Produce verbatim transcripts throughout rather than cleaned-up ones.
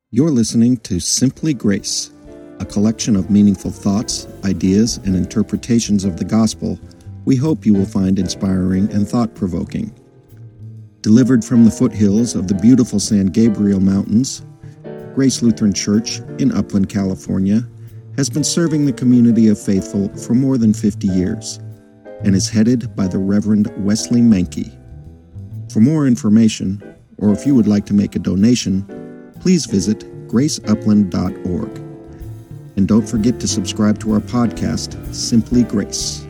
You're listening to Simply Grace, a collection of meaningful thoughts, ideas, and interpretations of the gospel we hope you will find inspiring and thought-provoking. Delivered from the foothills of the beautiful San Gabriel Mountains, Grace Lutheran Church in Upland, California, has been serving the community of faithful for more than fifty years and is headed by the Reverend Wesley Mankey. For more information, or if you would like to make a donation, please visit grace upland dot org. And don't forget to subscribe to our podcast, Simply Grace.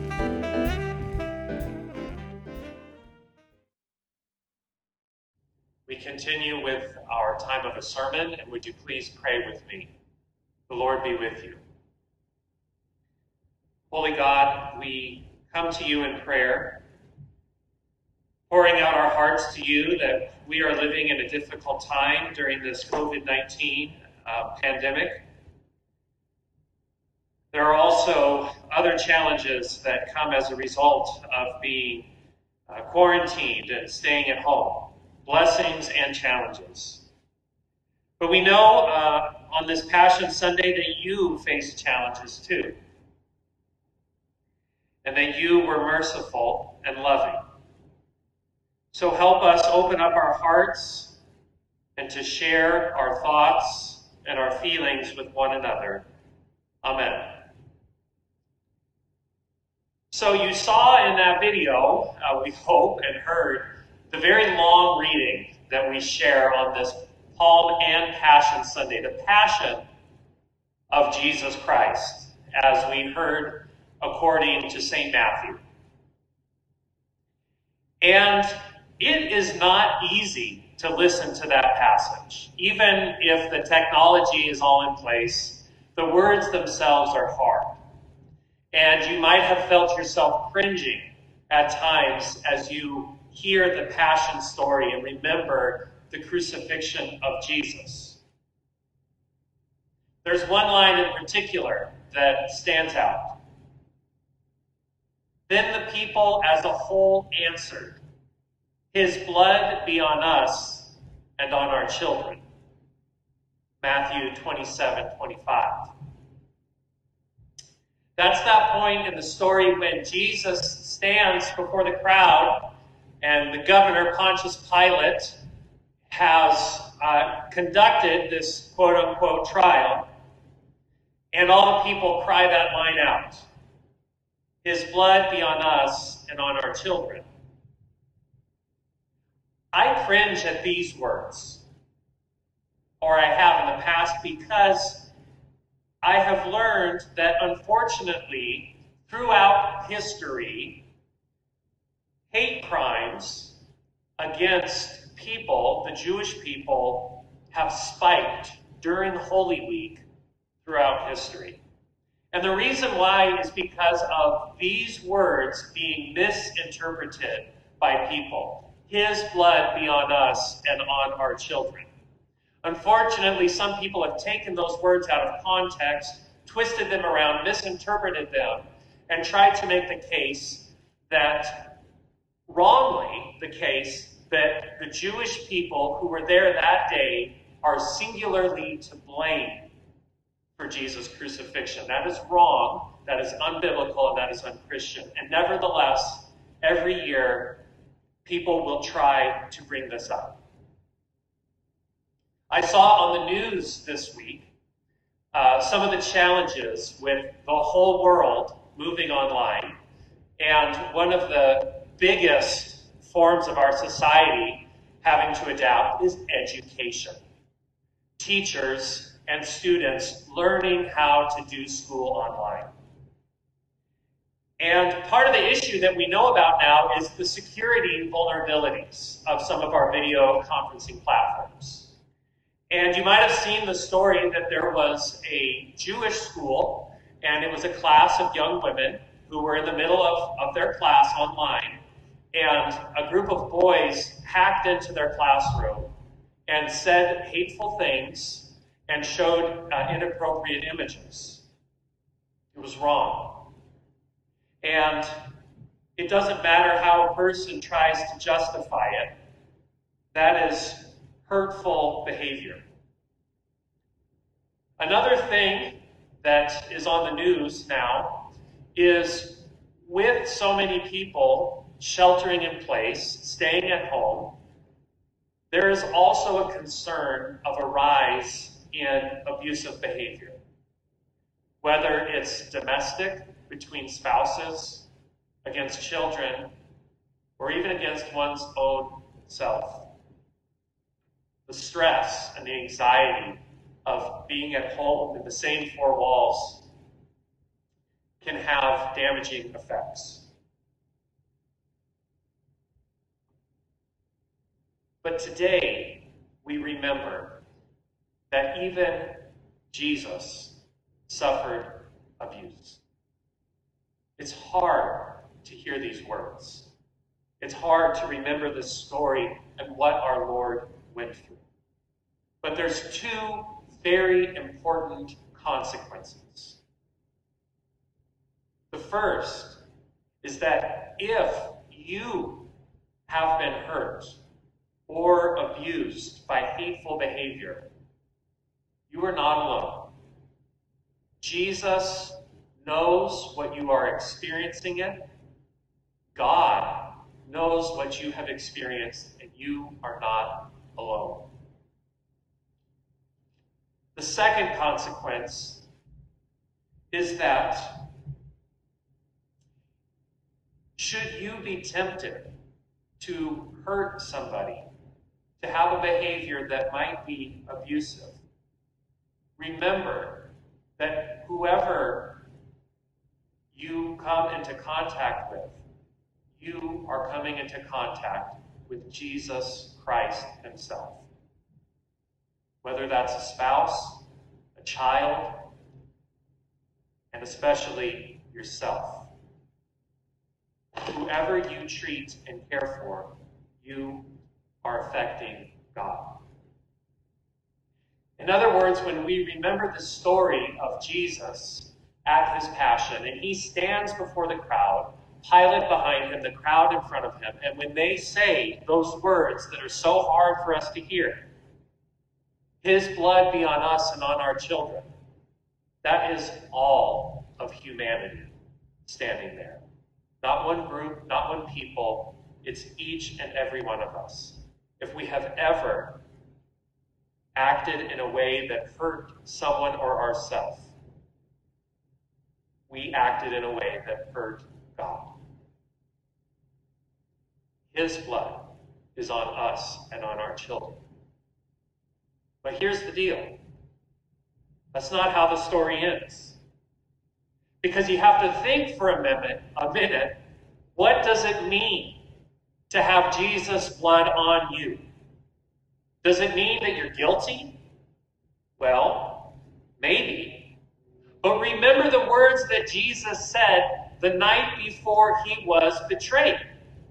We continue with our time of a sermon, and would you please pray with me? The Lord be with you. Holy God, we come to you in prayer, pouring out our hearts to you that we are living in a difficult time during this covid nineteen uh, pandemic. There are also other challenges that come as a result of being uh, quarantined and staying at home, blessings and challenges. But we know uh, on this Passion Sunday that you face challenges too, and that you were merciful and loving. So help us open up our hearts and to share our thoughts and our feelings with one another. Amen. So you saw in that video, uh, we hope, and heard the very long reading that we share on this Palm and Passion Sunday, the Passion of Jesus Christ, as we heard according to Saint Matthew. And it is not easy to listen to that passage. Even if the technology is all in place, the words themselves are hard. And you might have felt yourself cringing at times as you hear the Passion story and remember the crucifixion of Jesus. There's one line in particular that stands out. Then the people as a whole answered, "His blood be on us and on our children." Matthew twenty-seven twenty-five. That's that point in the story when Jesus stands before the crowd and the governor, Pontius Pilate, has uh, conducted this quote-unquote trial, and all the people cry that line out. His blood be on us and on our children. I cringe at these words, or I have in the past, because I have learned that unfortunately, throughout history, hate crimes against people, the Jewish people, have spiked during Holy Week throughout history. And the reason why is because of these words being misinterpreted by people. His blood be on us and on our children. Unfortunately, some people have taken those words out of context, twisted them around, misinterpreted them, and tried to make the case that, wrongly the case, that the Jewish people who were there that day are singularly to blame for Jesus' crucifixion. That is wrong, that is unbiblical, and that is unchristian. And nevertheless, every year, people will try to bring this up. I saw on the news this week uh, some of the challenges with the whole world moving online. And one of the biggest forms of our society having to adapt is education. Teachers and students learning how to do school online. And part of the issue that we know about now is the security vulnerabilities of some of our video conferencing platforms. And you might have seen the story that there was a Jewish school, and it was a class of young women who were in the middle of, of their class online, and a group of boys hacked into their classroom and said hateful things and showed uh, inappropriate images. It was wrong. And it doesn't matter how a person tries to justify it. That is hurtful behavior. Another thing that is on the news now is with so many people sheltering in place, staying at home, there is also a concern of a rise in abusive behavior. Whether it's domestic, between spouses, against children, or even against one's own self. The stress and the anxiety of being at home in the same four walls can have damaging effects. But today, we remember that even Jesus suffered abuse. It's hard to hear these words. It's hard to remember this story and what our Lord went through. But there's two very important consequences. The first is that if you have been hurt or abused by hateful behavior, you are not alone. Jesus knows what you are experiencing it. God knows what you have experienced, and you are not alone. The second consequence is that should you be tempted to hurt somebody, to have a behavior that might be abusive, remember that whoever you come into contact with, you are coming into contact with Jesus Christ himself. Whether that's a spouse, a child, and especially yourself. Whoever you treat and care for, you are affecting God. In other words, when we remember the story of Jesus at his passion, and he stands before the crowd, Pilate behind him, the crowd in front of him, and when they say those words that are so hard for us to hear, his blood be on us and on our children, that is all of humanity standing there. Not one group, not one people, it's each and every one of us. If we have ever acted in a way that hurt someone or ourselves, we acted in a way that hurt God. His blood is on us and on our children. But here's the deal. That's not how the story ends. Because you have to think for a minute, a minute, what does it mean to have Jesus' blood on you? Does it mean that you're guilty? Well, maybe. But remember the words that Jesus said the night before he was betrayed.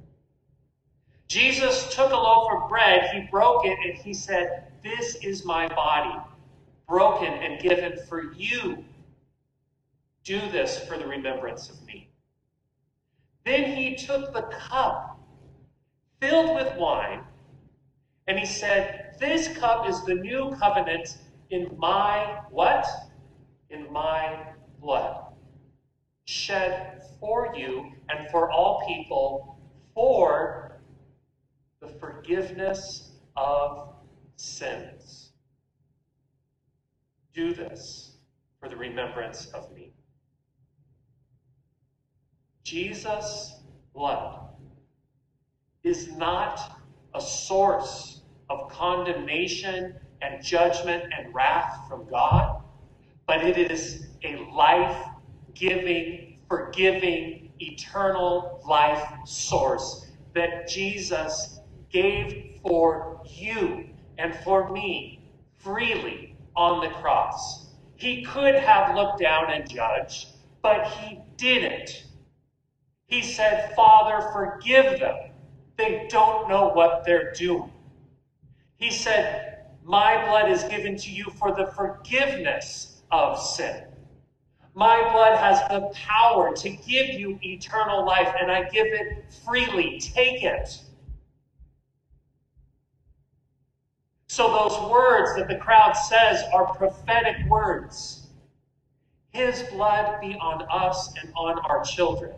Jesus took a loaf of bread, he broke it, and he said, "This is my body, broken and given for you. Do this for the remembrance of me." Then he took the cup filled with wine, and he said, "This cup is the new covenant in my," what? "In my blood, shed for you and for all people for the forgiveness of sins. Do this for the remembrance of me." Jesus' blood is not a source of condemnation and judgment and wrath from God, but it is a life-giving, forgiving, eternal life source that Jesus gave for you and for me freely on the cross. He could have looked down and judged, but he didn't. He said, "Father, forgive them. They don't know what they're doing." He said, "My blood is given to you for the forgiveness of sin. My blood has the power to give you eternal life, and I give it freely. Take it." So those words that the crowd says are prophetic words. His blood be on us and on our children.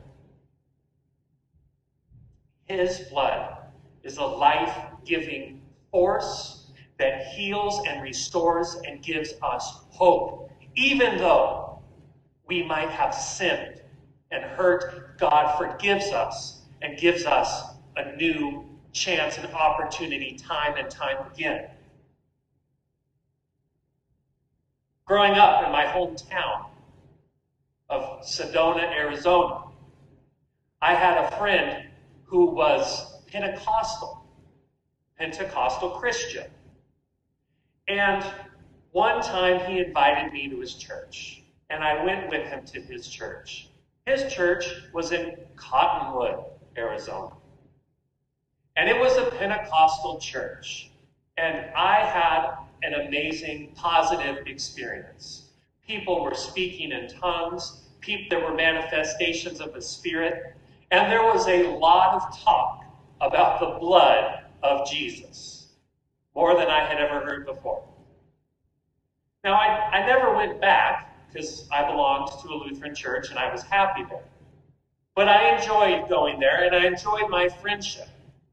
His blood is a life-giving force that heals and restores and gives us hope. Even though we might have sinned and hurt, God forgives us and gives us a new chance and opportunity time and time again. Growing up in my hometown of Sedona, Arizona, I had a friend who was Pentecostal, Pentecostal Christian. And one time he invited me to his church, and I went with him to his church. His church was in Cottonwood, Arizona. And it was a Pentecostal church. And I had an amazing, positive experience. People were speaking in tongues. People, there were manifestations of the Spirit. And there was a lot of talk about the blood of Jesus. More than I had ever heard before. Now, I, I never went back because I belonged to a Lutheran church and I was happy there. But I enjoyed going there and I enjoyed my friendship.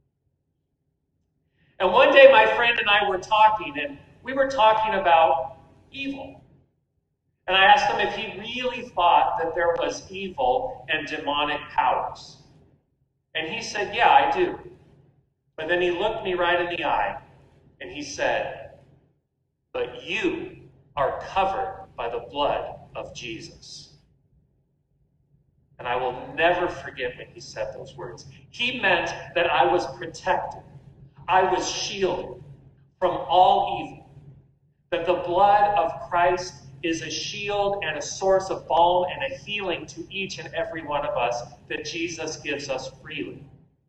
And one day my friend and I were talking, and we were talking about evil. And I asked him if he really thought that there was evil and demonic powers. And he said, yeah, I do. But then he looked me right in the eye and he said, but you are covered by the blood of Jesus. And I will never forget when he said those words. He meant that I was protected. I was shielded from all evil. That the blood of Christ is a shield and a source of balm and a healing to each and every one of us that Jesus gives us freely.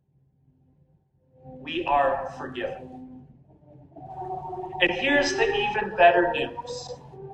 We are forgiven. And here's the even better news.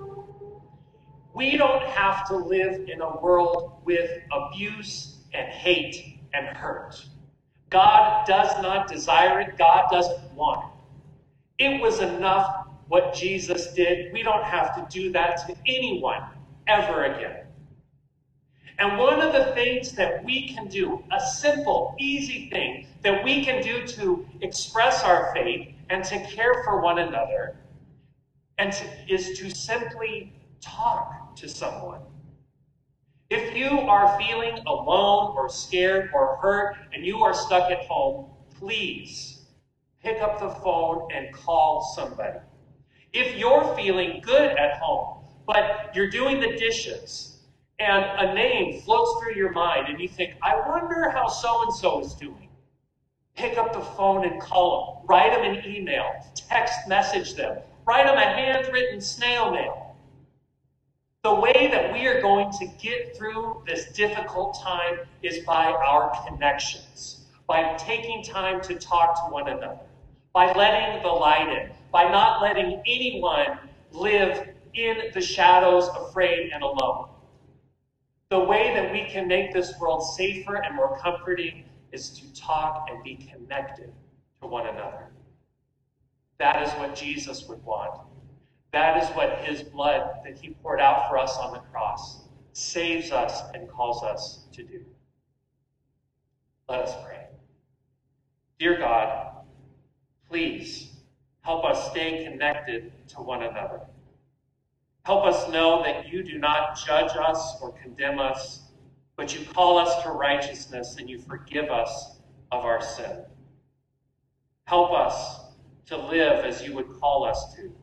We don't have to live in a world with abuse and hate and hurt. God does not desire it. God doesn't want it. It was enough what Jesus did. We don't have to do that to anyone ever again. And one of the things that we can do, a simple, easy thing that we can do to express our faith and to care for one another, and to, is to simply talk to someone. If you are feeling alone or scared or hurt and you are stuck at home, please pick up the phone and call somebody. If you're feeling good at home, but you're doing the dishes and a name floats through your mind and you think, I wonder how so-and-so is doing, pick up the phone and call them. Write them an email, text message them, write them a handwritten snail mail. The way that we are going to get through this difficult time is by our connections, by taking time to talk to one another, by letting the light in, by not letting anyone live in the shadows, afraid and alone. The way that we can make this world safer and more comforting is to talk and be connected to one another. That is what Jesus would want. That is what his blood that he poured out for us on the cross saves us and calls us to do. Let us pray. Dear God, please help us stay connected to one another. Help us know that you do not judge us or condemn us, but you call us to righteousness and you forgive us of our sin. Help us to live as you would call us to.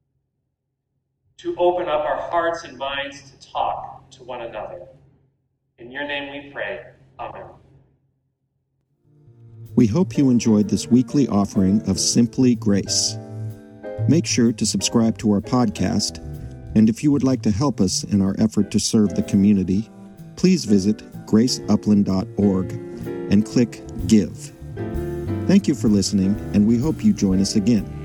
To open up our hearts and minds to talk to one another. In your name we pray. Amen. We hope you enjoyed this weekly offering of Simply Grace. Make sure to subscribe to our podcast, and if you would like to help us in our effort to serve the community, please visit grace upland dot org and click Give. Thank you for listening, and we hope you join us again.